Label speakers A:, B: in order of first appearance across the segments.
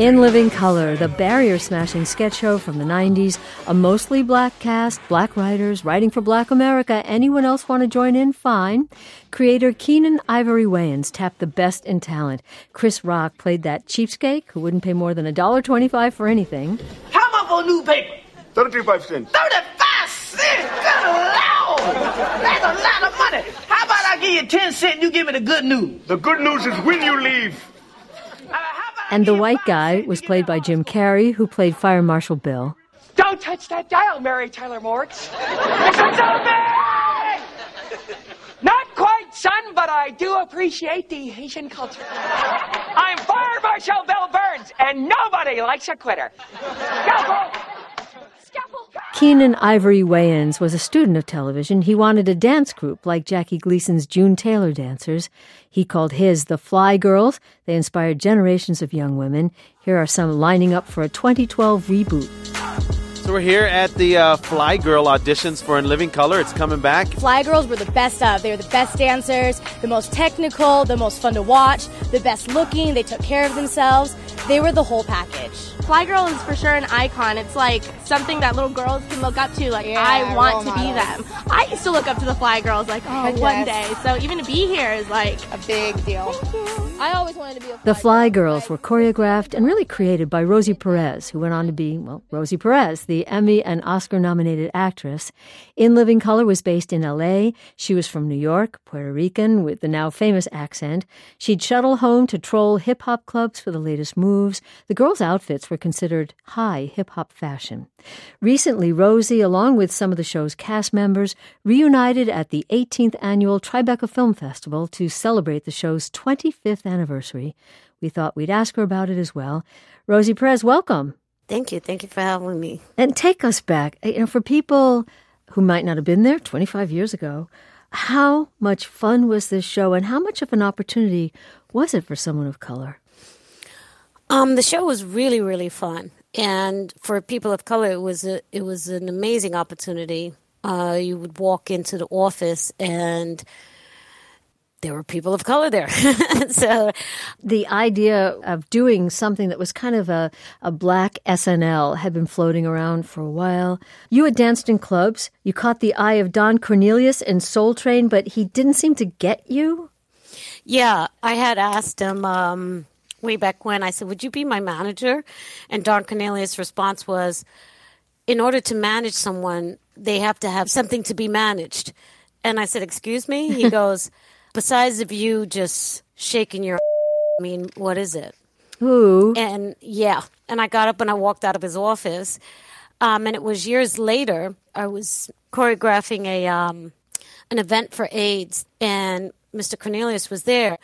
A: In Living Color, the barrier-smashing sketch show from the 90s, a mostly black cast, black writers, writing for Black America. Anyone else want to join in? Fine. Creator Keenen Ivory Wayans tapped the best in talent. Chris Rock played that cheapskate who wouldn't pay more than $1.25 for anything.
B: How much for a new paper?
C: 35 cents.
B: 35 cents? Good Lord! That's a lot of money. How about I give you 10 cents and you give me the good news?
C: The good news is when you leave.
A: And the white guy was played by Jim Carrey, who played Fire Marshal Bill.
D: Don't touch that dial, Mary Tyler Moritz. It's open! Not quite, son, but I do appreciate the Haitian culture. I'm Fire Marshal Bill Burns, and nobody likes a quitter. Scalpel!
A: Keenen Ivory Wayans was a student of television. He wanted a dance group like Jackie Gleason's June Taylor Dancers. He called his the Fly Girls. They inspired generations of young women. Here are some lining up for a 2012 reboot.
E: So we're here at the Fly Girl auditions for In Living Color. It's coming back.
F: Fly Girls were the best of. They were the best dancers, the most technical, the most fun to watch, the best looking. They took care of themselves. They were the whole package.
G: Fly Girl is for sure an icon. It's like something that little girls can look up to. Like,
F: yeah,
G: I want to be
F: models.
G: them. I used to look up to the Fly Girls like, oh,
F: Yes.
G: one day. So even to be here is like
F: A big deal. I always wanted to be a
A: The Fly Girls were choreographed and really created by Rosie Perez, who went on to be, well, Rosie Perez, the Emmy and Oscar-nominated actress. In Living Color was based in L.A. She was from New York, Puerto Rican, with the now famous accent. She'd shuttle home to troll hip-hop clubs for the latest moves. The girls' outfits were considered high hip-hop fashion. Recently, Rosie, along with some of the show's cast members, reunited at the 18th annual Tribeca Film Festival to celebrate the show's 25th anniversary. We thought we'd ask her about it as well. Rosie Perez, welcome.
H: Thank you. Thank you for having me.
A: And take us back. For people who might not have been there 25 years ago, how much fun was this show and how much of an opportunity was it for someone of color?
H: The show was really, really fun. And for people of color, it was an amazing opportunity. You would walk into the office and there were people of color there. So
A: the idea of doing something that was kind of a black SNL had been floating around for a while. You had danced in clubs. You caught the eye of Don Cornelius in Soul Train, but he didn't seem to get you.
H: Yeah, I had asked him way back when. I said, would you be my manager? And Don Cornelius' response was, in order to manage someone, they have to have something to be managed. And I said, excuse me? He goes, besides of you just shaking your I mean, what is it?
A: Ooh.
H: And yeah. And I got up and I walked out of his office. And it was years later, I was choreographing an event for AIDS, and Mr. Cornelius was there.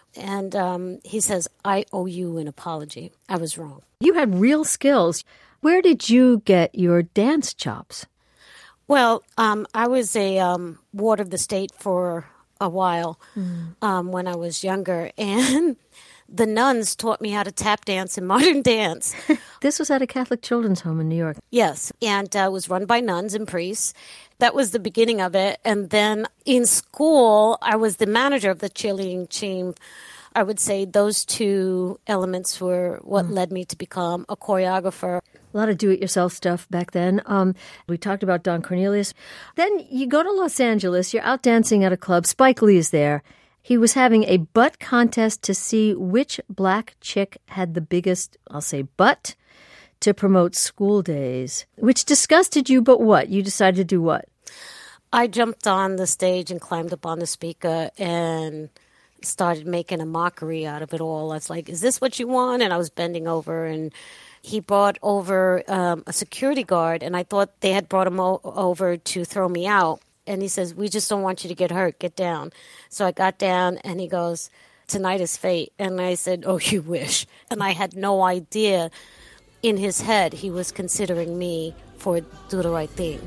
H: And he says, I owe you an apology. I was wrong.
A: You had real skills. Where did you get your dance chops?
H: Well, I was a ward of the state for a while when I was younger. And the nuns taught me how to tap dance and modern dance.
A: This was at a Catholic children's home in New York.
H: Yes, and it was run by nuns and priests. That was the beginning of it. And then in school, I was the manager of the cheerleading team. I would say those two elements were what led me to become a choreographer.
A: A lot of do-it-yourself stuff back then. We talked about Don Cornelius. Then you go to Los Angeles. You're out dancing at a club. Spike Lee is there. He was having a butt contest to see which black chick had the biggest, I'll say, butt to promote School Days, which disgusted you, but what? You decided to do what?
H: I jumped on the stage and climbed up on the speaker and started making a mockery out of it all. I was like, is this what you want? And I was bending over, and he brought over a security guard, and I thought they had brought him over to throw me out. And he says, we just don't want you to get hurt. Get down. So I got down, and he goes, tonight is fate. And I said, oh, you wish. And I had no idea in his head he was considering me for Do the Right Thing.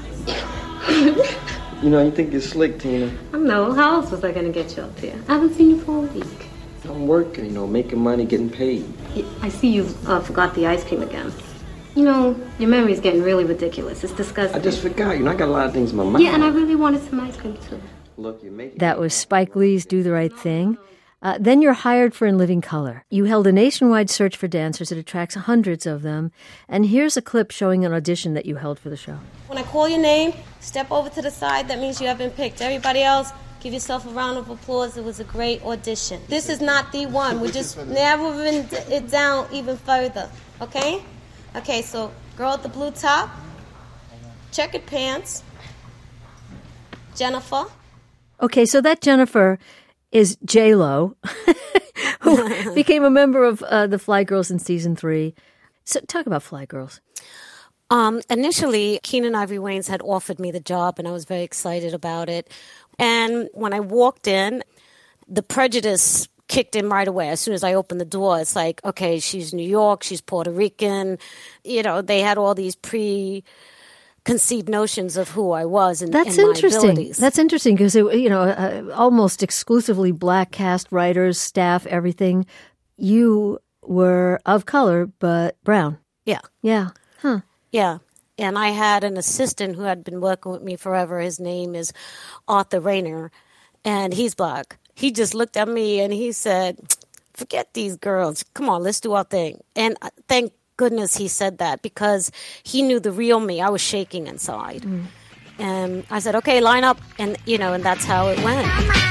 I: You know, you think you're slick, Tina.
J: I know. How else was I going to get you up there? I haven't seen you for a week.
I: I'm working, you know, making money, getting paid.
J: I see you forgot the ice cream again. You know, your memory's getting really ridiculous. It's disgusting.
I: I just forgot. You know, I got a lot of things in my mind.
J: Yeah, and I really wanted some ice cream, too.
I: Look, you're making...
A: That was Spike Lee's Do the Right Thing. Then you're hired for In Living Color. You held a nationwide search for dancers. It attracts hundreds of them. And here's a clip showing an audition that you held for the show.
K: When I call your name, step over to the side. That means you have been picked. Everybody else, give yourself a round of applause. It was a great audition. This is not the one. We're just narrowing it down even further. Okay? Okay, so girl at the blue top, checkered pants, Jennifer.
A: Okay, so that Jennifer is J-Lo, who became a member of the Fly Girls in season 3. So talk about Fly Girls.
H: Initially, Keenen Ivory Wayans had offered me the job, and I was very excited about it. And when I walked in, the prejudice kicked in right away. As soon as I opened the door, it's like, okay, she's New York, she's Puerto Rican. You know, they had all these preconceived notions of who I was and,
A: That's
H: and my
A: interesting.
H: abilities.
A: That's interesting because, almost exclusively black cast, writers, staff, everything. You were of color, but brown.
H: Yeah.
A: Yeah. Huh.
H: Yeah. And I had an assistant who had been working with me forever. His name is Arthur Rayner, and he's black. He just looked at me and he said, forget these girls. Come on, let's do our thing. And thank goodness he said that because he knew the real me. I was shaking inside. And I said, okay, line up. And, and that's how it went.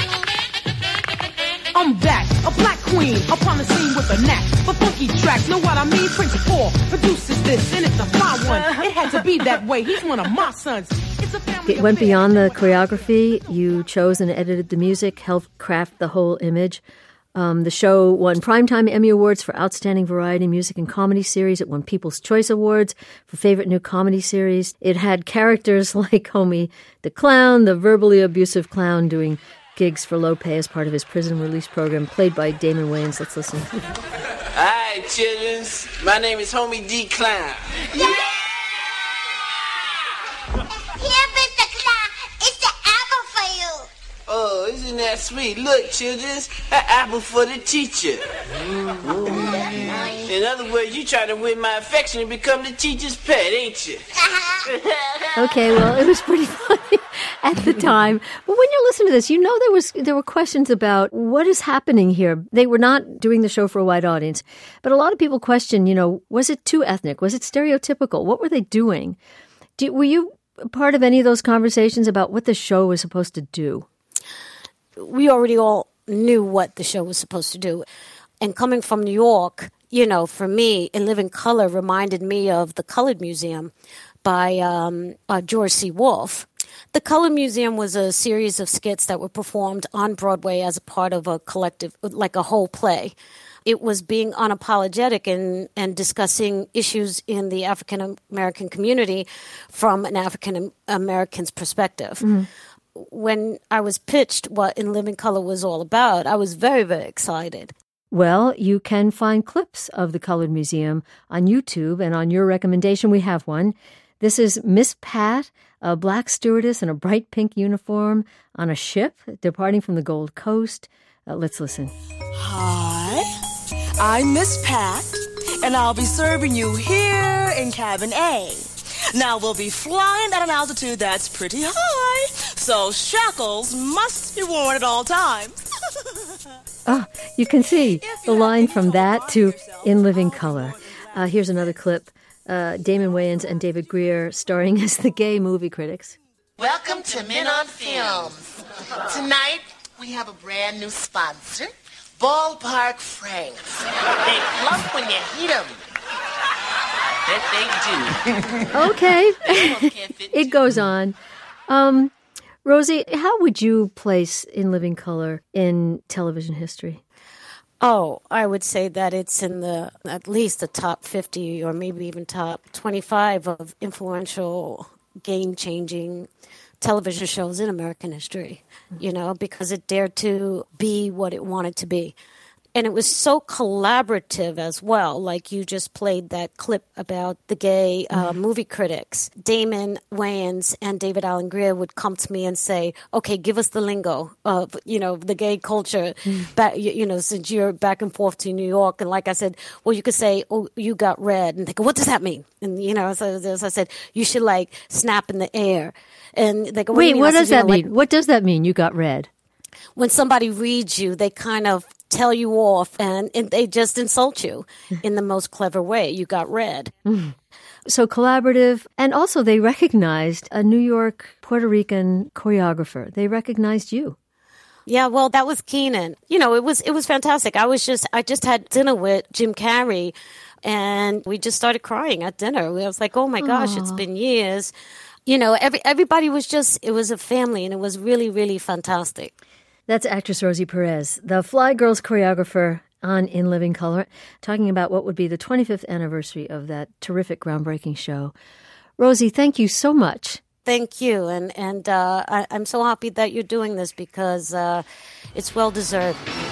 B: I'm back, a black queen, upon the scene with a knack for funky tracks. Know what I mean? Prince 4 produces this, and it's a fly one. It had to be that way. He's one of my sons. It's a family
A: It went beyond the choreography. You chose and edited the music, helped craft the whole image. The show won Primetime Emmy Awards for Outstanding Variety Music and Comedy Series. It won People's Choice Awards for Favorite New Comedy Series. It had characters like Homie the Clown, the verbally abusive clown, doing gigs for low pay as part of his prison release program, played by Damon Wayans. Let's listen.
L: Hi, children. My name is Homie D. Clown.
M: Yeah! Here, Mr. Clown. It's the apple for you.
L: Oh, isn't that sweet? Look, children, an apple for the teacher. In other words, you try to win my affection and become the teacher's pet, ain't you?
A: Okay, well, it was pretty funny at the time. But when you listen to this, there were questions about what is happening here. They were not doing the show for a wide audience. But a lot of people question, was it too ethnic? Was it stereotypical? What were they doing? Were you part of any of those conversations about what the show was supposed to do?
H: We already all knew what the show was supposed to do. And coming from New York, for me, In Living Color reminded me of The Colored Museum by George C. Wolfe. The Colored Museum was a series of skits that were performed on Broadway as a part of a collective, like a whole play. It was being unapologetic and discussing issues in the African American community from an African American's perspective. Mm-hmm. When I was pitched what In Living Color was all about, I was very, very excited.
A: Well, you can find clips of the Colored Museum on YouTube, and on your recommendation, we have one. This is Miss Pat, a black stewardess in a bright pink uniform on a ship departing from the Gold Coast. Let's listen.
N: Hi, I'm Miss Pat, and I'll be serving you here in Cabin A. Now, we'll be flying at an altitude that's pretty high, so shackles must be worn at all times.
A: You can see the line from that to In Living Color. Here's another clip. Damon Wayans and David Greer starring as the gay movie critics.
O: Welcome to Men on Films. Tonight, we have a brand new sponsor, Ballpark Franks. They plump when you heat them. That they do.
A: Okay. It goes on. Rosie, how would you place In Living Color in television history?
H: Oh, I would say that it's in at least the top 50 or maybe even top 25 of influential, game-changing television shows in American history, because it dared to be what it wanted to be. And it was so collaborative as well. Like you just played that clip about the gay movie critics. Damon Wayans and David Alan Grier would come to me and say, okay, give us the lingo of, the gay culture, since you're back and forth to New York. And like I said, well, you could say, oh, you got red. And they go, what does that mean? And, so I said, you should snap in the air. And they go,
A: wait, what does that mean? What does that mean? You got red?
H: When somebody reads you, they kind of tell you off, and they just insult you in the most clever way. You got red.
A: So collaborative, and also they recognized a New York Puerto Rican choreographer. They recognized you.
H: Yeah, well, that was Keenan. You know, it was fantastic. I just had dinner with Jim Carrey, and we just started crying at dinner. I was like, oh my gosh, it's been years. You know, everybody was it was a family, and it was really, really fantastic.
A: That's actress Rosie Perez, the Fly Girls choreographer on In Living Color, talking about what would be the 25th anniversary of that terrific, groundbreaking show. Rosie, thank you so much.
H: Thank you, and I'm so happy that you're doing this because it's well deserved.